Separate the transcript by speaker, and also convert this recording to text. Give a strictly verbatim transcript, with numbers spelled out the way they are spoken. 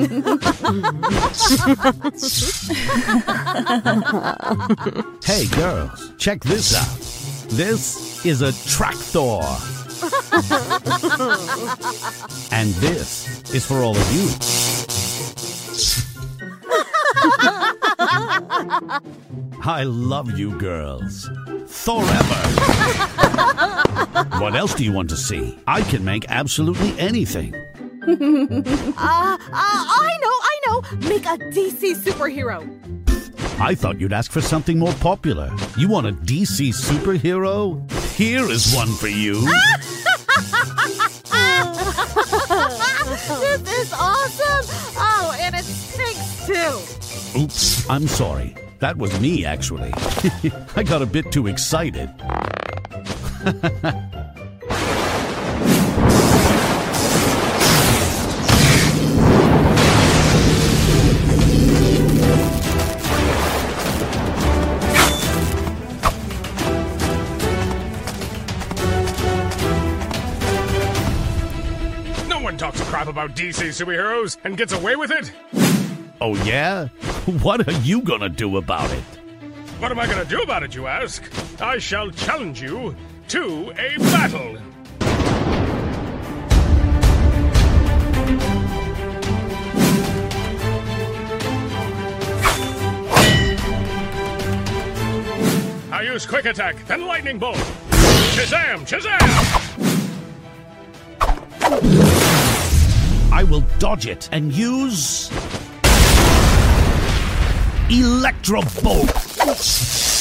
Speaker 1: Hey, girls, check this out. This is a tractor. And this is for all of you. I love you girls. Forever. What else do you want to see? I can make absolutely anything.
Speaker 2: uh, uh, I know, I know. Make a D C superhero.
Speaker 1: I thought you'd ask for something more popular. You want a D C superhero? Here is one for you.
Speaker 2: This is awesome. Oh, and it stinks too.
Speaker 1: Oops, I'm sorry. That was me, actually. I got a bit too excited.
Speaker 3: No one talks crap about D C superheroes and gets away with it.
Speaker 1: Oh, yeah? What are you gonna do about it?
Speaker 3: What am I gonna do about it, you ask? I shall challenge you to a battle. I use quick attack, then lightning bolt. Shazam! Shazam!
Speaker 1: I will dodge it and use Electro Bolt.